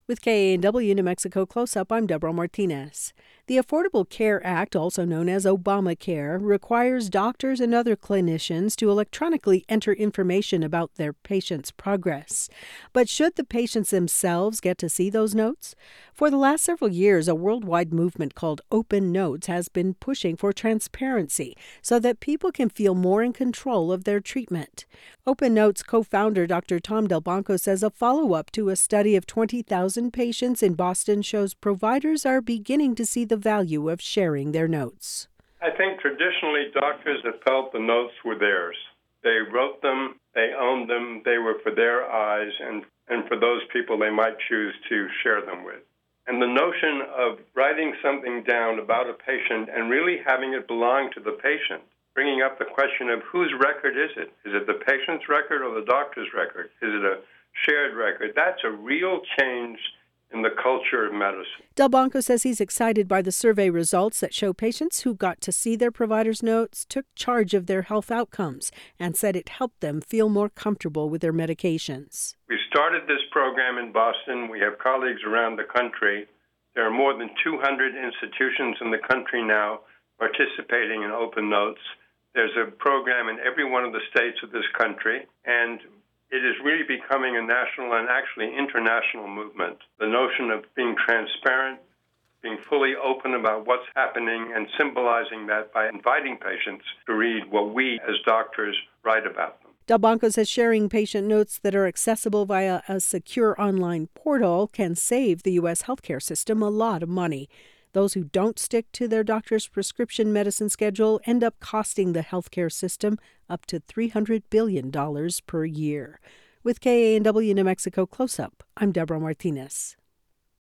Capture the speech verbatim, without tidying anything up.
With K A N W New Mexico Close-Up, I'm Deborah Martinez. The Affordable Care Act, also known as Obamacare, requires doctors and other clinicians to electronically enter information about their patients' progress. But should the patients themselves get to see those notes? For the last several years, a worldwide movement called Open Notes has been pushing for transparency so that people can feel more in control of their treatment. Open Notes co-founder Doctor Tom Delbanco says a follow-up to a study of twenty thousand patients in Boston shows providers are beginning to see the value of sharing their notes. I think traditionally doctors have felt the notes were theirs. They wrote them, they owned them, they were for their eyes and, and for those people they might choose to share them with. And the notion of writing something down about a patient and really having it belong to the patient, bringing up the question of whose record is it? Is it the patient's record or the doctor's record? Is it a shared record? That's a real change in the culture of medicine. Delbanco says he's excited by the survey results that show patients who got to see their provider's notes took charge of their health outcomes and said it helped them feel more comfortable with their medications. We started this program in Boston. We have colleagues around the country. There are more than two hundred institutions in the country now participating in Open Notes. There's a program in every one of the states of this country, and it is really becoming a national and actually international movement. The notion of being transparent, being fully open about what's happening, and symbolizing that by inviting patients to read what we as doctors write about them. Delbanco says sharing patient notes that are accessible via a secure online portal can save the U S healthcare system a lot of money. Those who don't stick to their doctor's prescription medicine schedule end up costing the healthcare system up to three hundred billion dollars per year. With K A N W New Mexico Close-Up, I'm Deborah Martinez.